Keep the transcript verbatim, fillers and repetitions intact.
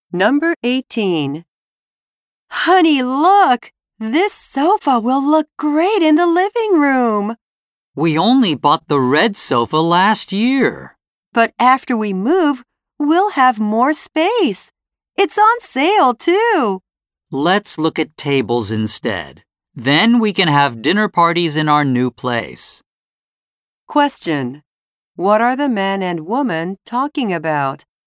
Number eighteen. Honey, look! This sofa will look great in the living room. We only bought the red sofa last year. But after we move, we'll have more space. It's on sale, too. Let's look at tables instead. Then we can have dinner parties in our new place. Question. What are the man and woman talking about?